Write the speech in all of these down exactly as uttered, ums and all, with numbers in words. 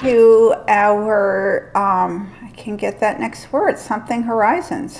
to our, um, I can get that next word, something horizons.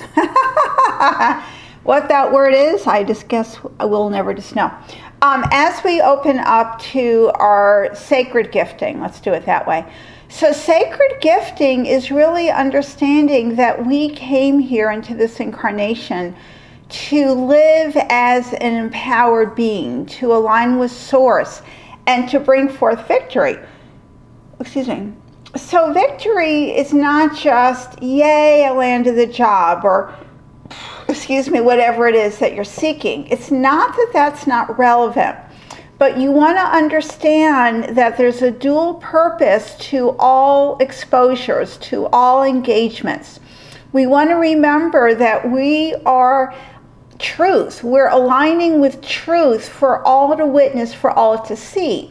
What that word is, I just guess I will never just know. Um, as we open up to our sacred gifting, let's do it that way. So sacred gifting is really understanding that we came here into this incarnation to live as an empowered being, to align with source, and to bring forth victory. Excuse me. So victory is not just, yay, I landed the job, or excuse me, whatever it is that you're seeking. It's not that that's not relevant, but you want to understand that there's a dual purpose to all exposures, to all engagements. We want to remember that we are truth. We're aligning with truth for all to witness, for all to see.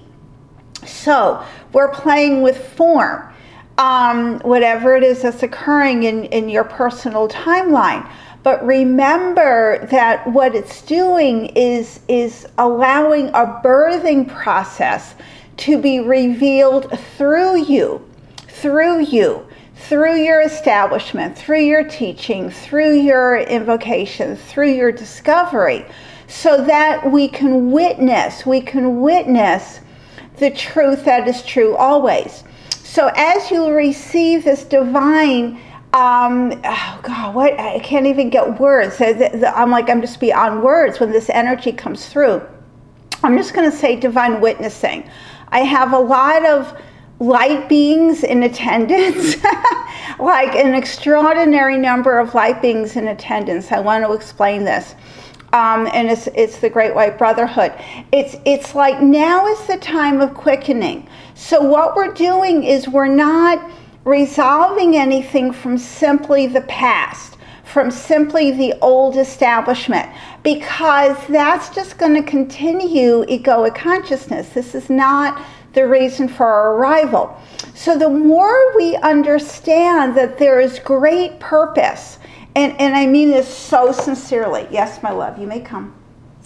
So we're playing with form, um, whatever it is that's occurring in, in your personal timeline. But remember that what it's doing is, is allowing a birthing process to be revealed through you, through you, through your establishment, through your teaching, through your invocation, through your discovery, so that we can witness, we can witness the truth that is true always. So as you receive this divine Um, oh God, what, I can't even get words. I'm like, I'm just beyond words when this energy comes through. I'm just going to say divine witnessing. I have a lot of light beings in attendance, like an extraordinary number of light beings in attendance. I want to explain this. Um, and it's, it's the Great White Brotherhood. It's, it's like now is the time of quickening. So what we're doing is we're not resolving anything from simply the past, from simply the old establishment, because that's just going to continue egoic consciousness. This is not the reason for our arrival. So the more we understand that there is great purpose, and, and I mean this so sincerely. Yes, my love, you may come.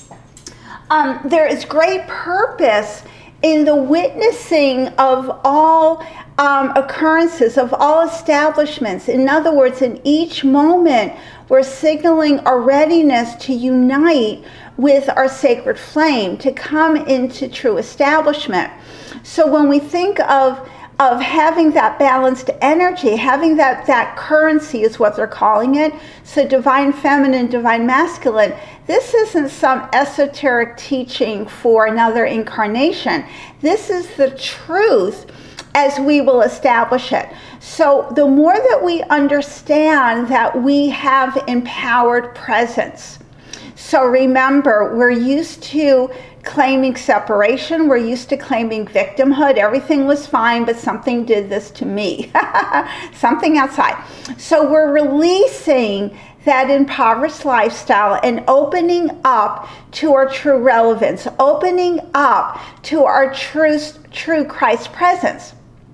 Um, there is great purpose in the witnessing of all um, occurrences, of all establishments. In other words, in each moment, we're signaling our readiness to unite with our sacred flame, to come into true establishment. So when we think of of having that balanced energy, having that, that currency is what they're calling it. So divine feminine, divine masculine. This isn't some esoteric teaching for another incarnation. This is the truth as we will establish it. So the more that we understand that we have empowered presence. So remember, we're used to claiming separation. We're used to claiming victimhood. Everything was fine, but something did this to me. Something outside. So we're releasing that impoverished lifestyle and opening up to our true relevance, opening up to our true, true Christ presence.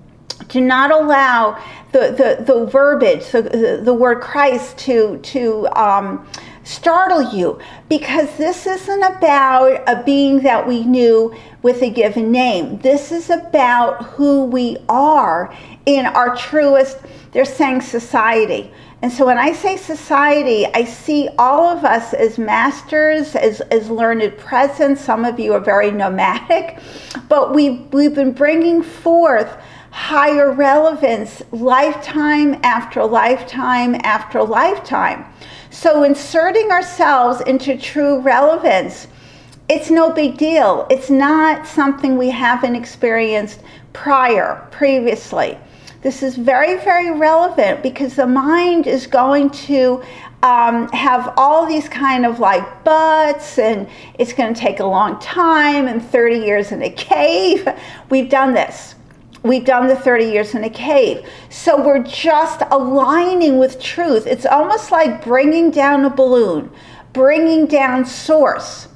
Do not allow the, the, the verbiage, the, the, the word Christ to, to um, startle you, because this isn't about a being that we knew with a given name. This is about who we are in our truest, they're saying society. And so when I say society, I see all of us as masters, as, as learned presence. Some of you are very nomadic, but we, we've been bringing forth higher relevance lifetime after lifetime after lifetime. So inserting ourselves into true relevance, it's no big deal. It's not something we haven't experienced prior, previously. This is very, very relevant because the mind is going to um, have all these kind of like buts, and it's going to take a long time and thirty years in a cave. We've done this. We've done the thirty years in a cave. So we're just aligning with truth. It's almost like bringing down a balloon, bringing down source.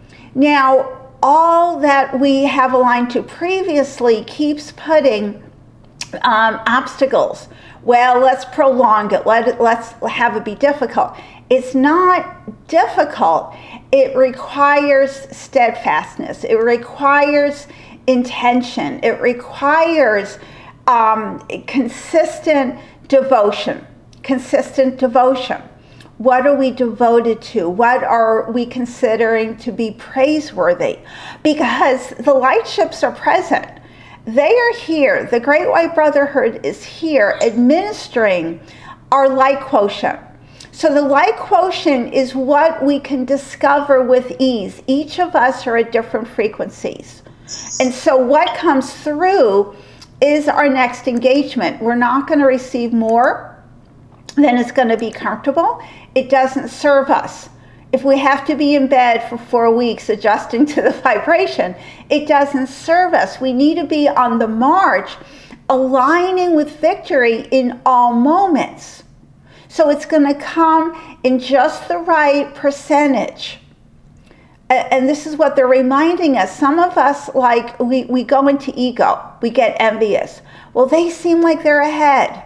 Now, all that we have aligned to previously keeps putting um, obstacles. Well, let's prolong it. Let it. Let's have it be difficult. It's not difficult. It requires steadfastness. It requires intention. It requires um, consistent devotion, consistent devotion. What are we devoted to? What are we considering to be praiseworthy? Because the light ships are present. They are here. The Great White Brotherhood is here administering our light quotient. So the light quotient is what we can discover with ease. Each of us are at different frequencies. And so what comes through is our next engagement. We're not going to receive more than it's going to be comfortable. It doesn't serve us. If we have to be in bed for four weeks adjusting to the vibration, it doesn't serve us. We need to be on the march, aligning with victory in all moments. So it's going to come in just the right percentage. And this is what they're reminding us. Some of us, like, we, we go into ego. We get envious. Well, they seem like they're ahead.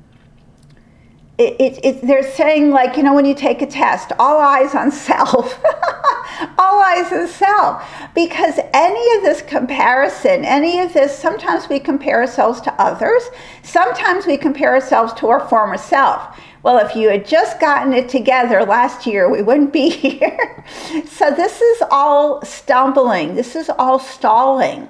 It, it, it, they're saying, like, you know, when you take a test, all eyes on self. All eyes on self. Because any of this comparison, any of this, sometimes we compare ourselves to others. Sometimes we compare ourselves to our former self. Well, if you had just gotten it together last year, we wouldn't be here. So this is all stumbling. This is all stalling.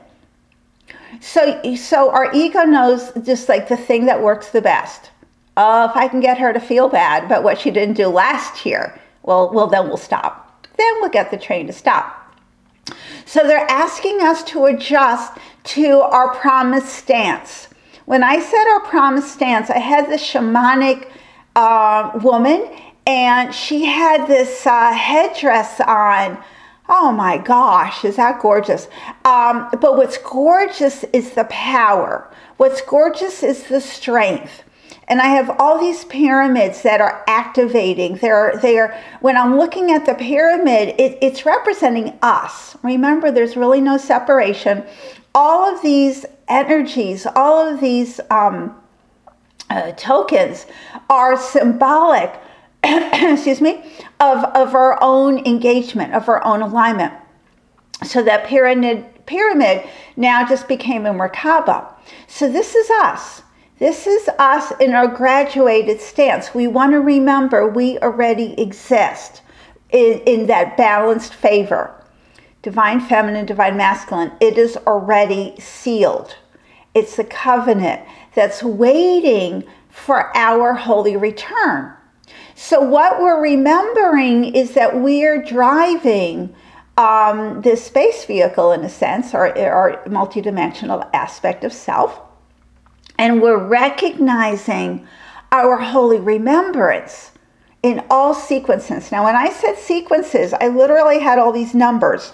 So, so our ego knows just like the thing that works the best. Oh, if I can get her to feel bad about what she didn't do last year, well, well, then we'll stop. Then we'll get the train to stop. So they're asking us to adjust to our promised stance. When I said our promised stance, I had this shamanic uh, woman, and she had this uh, headdress on. Oh my gosh, is that gorgeous? Um, but what's gorgeous is the power. What's gorgeous is the strength. And I have all these pyramids that are activating. They're, they're, when I'm looking at the pyramid, it, it's representing us. Remember, there's really no separation. All of these energies, all of these um, uh, tokens are symbolic, excuse me, of, of our own engagement, of our own alignment. So that pyramid, pyramid now just became a Merkaba. So this is us. This is us in our graduated stance. We want to remember we already exist in, in that balanced favor. Divine feminine, divine masculine. It is already sealed. It's the covenant that's waiting for our holy return. So what we're remembering is that we are driving um, this space vehicle, in a sense, or our multidimensional aspect of self. And we're recognizing our holy remembrance in all sequences. Now, when I said sequences, I literally had all these numbers.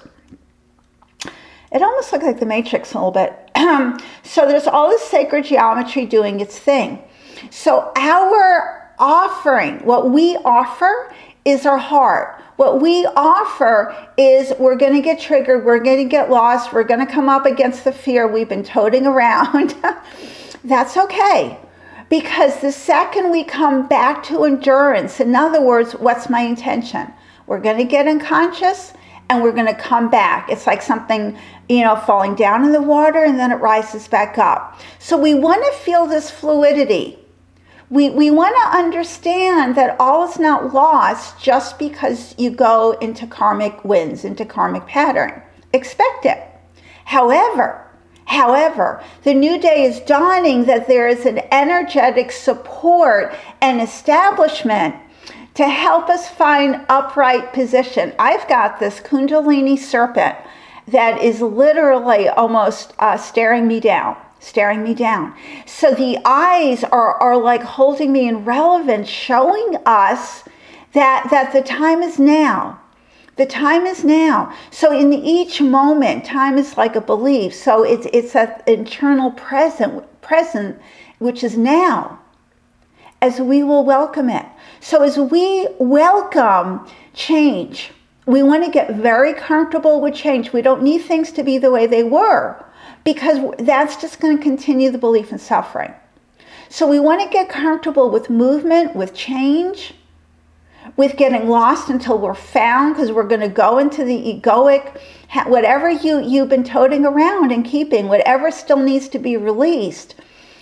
It almost looked like the Matrix a little bit. So there's all this sacred geometry doing its thing. So our offering, what we offer is our heart. What we offer is we're going to get triggered. We're going to get lost. We're going to come up against the fear we've been toting around. That's okay, because the second we come back to endurance, in other words, what's my intention? We're going to get unconscious and we're going to come back. It's like something, you know, falling down in the water and then it rises back up. So we want to feel this fluidity. We, we want to understand that all is not lost just because you go into karmic winds, into karmic pattern. Expect it. However, However, the new day is dawning that there is an energetic support and establishment to help us find upright position. I've got this Kundalini serpent that is literally almost uh, staring me down, staring me down. So the eyes are, are like holding me in relevance, showing us that, that the time is now. The time is now. So in each moment, time is like a belief. So it's it's that internal present, present, which is now, as we will welcome it. So as we welcome change, we want to get very comfortable with change. We don't need things to be the way they were, because that's just going to continue the belief in suffering. So we want to get comfortable with movement, with change, with getting lost until we're found, because we're going to go into the egoic, whatever you, you've been toting around and keeping, whatever still needs to be released,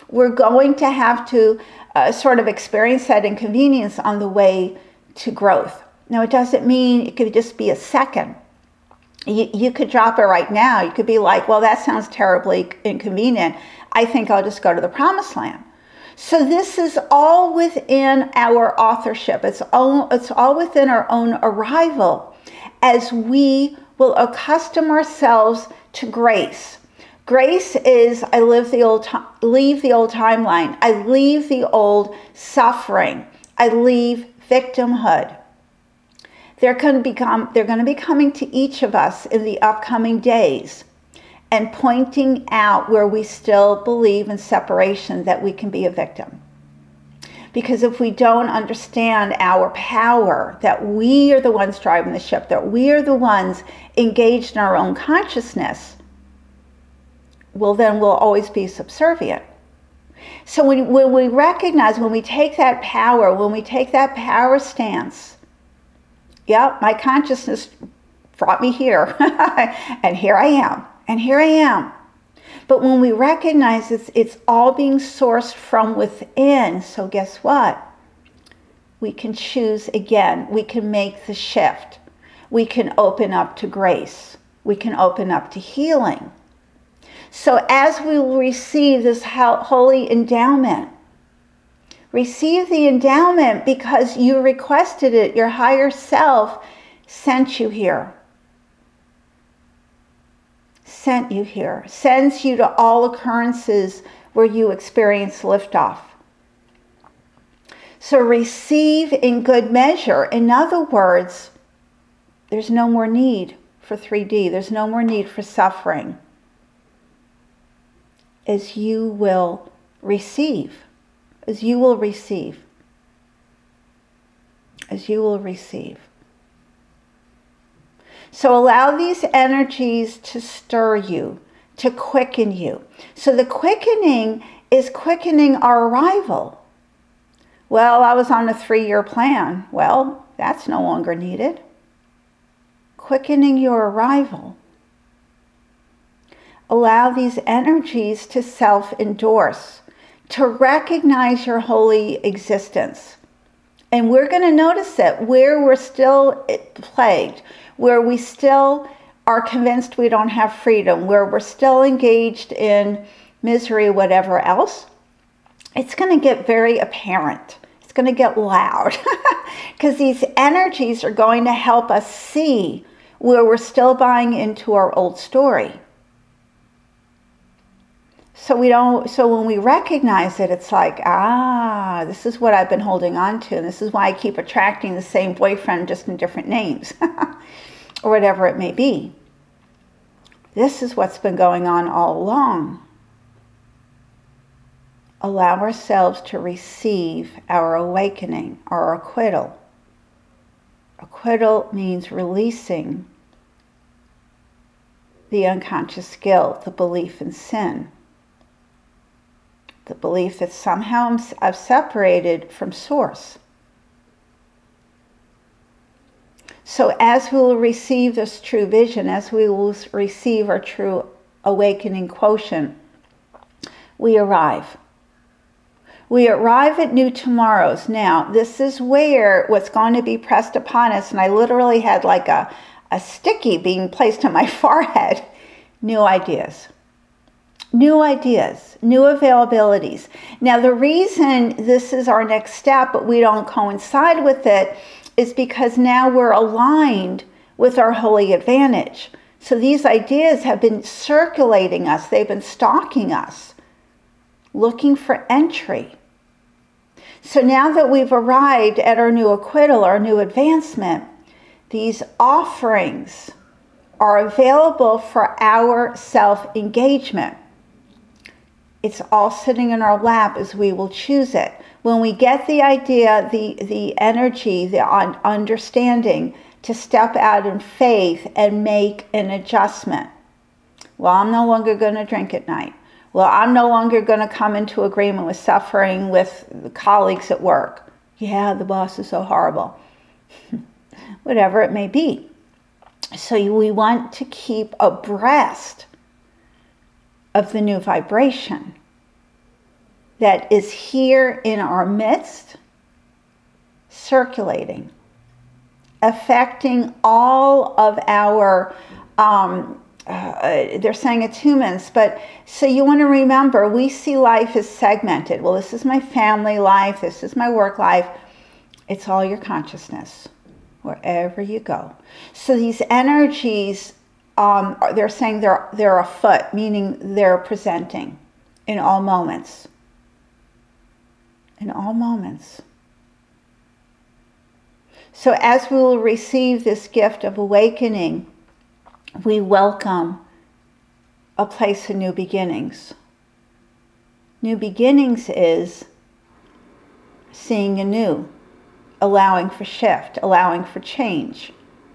We're going to have to uh, sort of experience that inconvenience on the way to growth. Now, it doesn't mean it could just be a second. You, you could drop it right now. You could be like, well, that sounds terribly inconvenient. I think I'll just go to the promised land. So this is all within our authorship. It's all, it's all within our own arrival as we will accustom ourselves to grace. Grace is, I live the old, leave the old timeline. I leave the old suffering. I leave victimhood. They're going to become, they're going to be coming to each of us in the upcoming days and pointing out where we still believe in separation, that we can be a victim. Because if we don't understand our power, that we are the ones driving the ship, that we are the ones engaged in our own consciousness, well, then we'll always be subservient. So when, when we recognize, when we take that power, when we take that power stance, yeah, my consciousness brought me here, and here I am, and here I am. But when we recognize it's, it's all being sourced from within, so guess what? We can choose again. We can make the shift. We can open up to grace. We can open up to healing. So as we receive this holy endowment, receive the endowment because you requested it. Your higher self sent you here. Sent you here. Sends you to all occurrences where you experience liftoff. So receive in good measure. In other words, there's no more need for three D. There's no more need for suffering. As you will receive. As you will receive. As you will receive. So allow these energies to stir you, to quicken you. So the quickening is quickening our arrival. Well, I was on a three-year plan. Well, that's no longer needed. Quickening your arrival. Allow these energies to self-endorse, to recognize your holy existence. And we're going to notice it where we're still plagued, where we still are convinced we don't have freedom, where we're still engaged in misery, whatever else. It's going to get very apparent. It's going to get loud because these energies are going to help us see where we're still buying into our old story. So we don't, so when we recognize it, it's like, ah, this is what I've been holding on to. And this is why I keep attracting the same boyfriend, just in different names or whatever it may be. This is what's been going on all along. Allow ourselves to receive our awakening, our acquittal. Acquittal means releasing the unconscious guilt, the belief in sin. The belief that somehow I've separated from source. So as we will receive this true vision, as we will receive our true awakening quotient, we arrive. We arrive at new tomorrows. Now, this is where what's going to be pressed upon us, and I literally had like a, a sticky being placed on my forehead, new ideas. New ideas, new availabilities. Now, the reason this is our next step, but we don't coincide with it, is because now we're aligned with our holy advantage. So these ideas have been circulating us. They've been stalking us, looking for entry. So now that we've arrived at our new acquittal, our new advancement, these offerings are available for our self-engagement. It's all sitting in our lap as we will choose it. When we get the idea, the, the energy, the understanding to step out in faith and make an adjustment. Well, I'm no longer going to drink at night. Well, I'm no longer going to come into agreement with suffering with the colleagues at work. Yeah, the boss is so horrible. Whatever it may be. So we want to keep abreast of the new vibration. that is here in our midst, circulating, affecting all of our, um, uh, they're saying it's humans, but so you want to remember, we see life as segmented. Well, this is my family life, this is my work life. It's all your consciousness, wherever you go. So these energies, um, they're saying they're, they're afoot, meaning they're presenting in all moments. In all moments. So as we will receive this gift of awakening, we welcome a place of new beginnings. New beginnings is seeing anew, allowing for shift, allowing for change.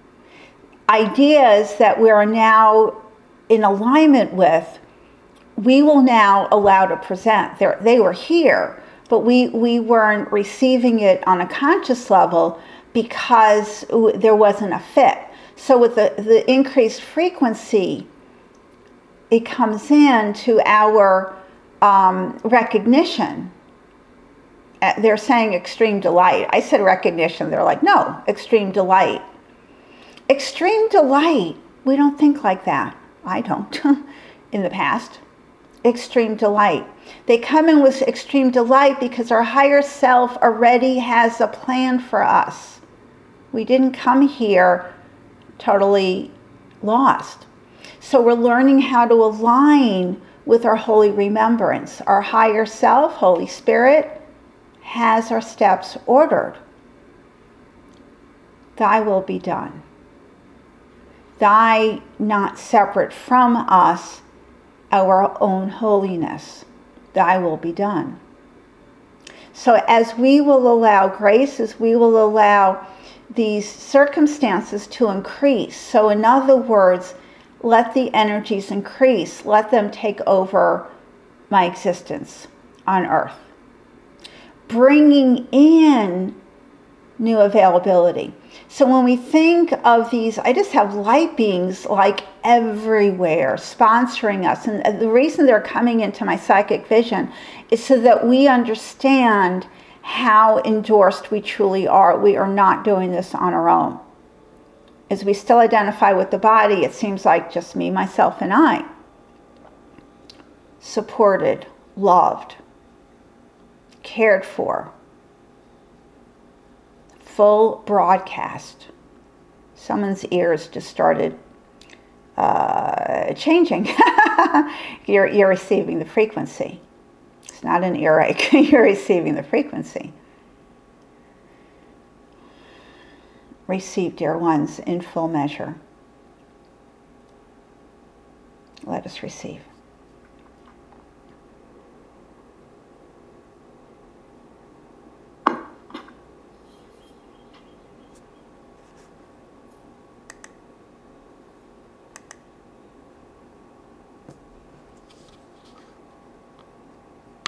Ideas that we are now in alignment with, we will now allow to present. They're, they were here, but we, we weren't receiving it on a conscious level because there wasn't a fit. So with the, the increased frequency, it comes in to our um, recognition. Uh, they're saying extreme delight. I said recognition. They're like, no, extreme delight. Extreme delight. We don't think like that. I don't in the past. Extreme delight. They come in with extreme delight because our higher self already has a plan for us. We didn't come here totally lost. So we're learning how to align with our holy remembrance. Our higher self, Holy Spirit, has our steps ordered. Thy will be done. Thy not separate from us, our own holiness. Thy will be done. So as we will allow grace, as we will allow these circumstances to increase. So in other words, let the energies increase. Let them take over my existence on earth. Bringing in new availability. So when we think of these, I just have light beings like everywhere sponsoring us. And the reason they're coming into my psychic vision is so that we understand how endorsed we truly are. We are not doing this on our own. As we still identify with the body, it seems like just me, myself, and I. Supported, loved, cared for. Full broadcast. Someone's ears just started uh, changing. you're, you're receiving the frequency. It's not an earache. You're receiving the frequency. Receive, dear ones, in full measure. Let us receive.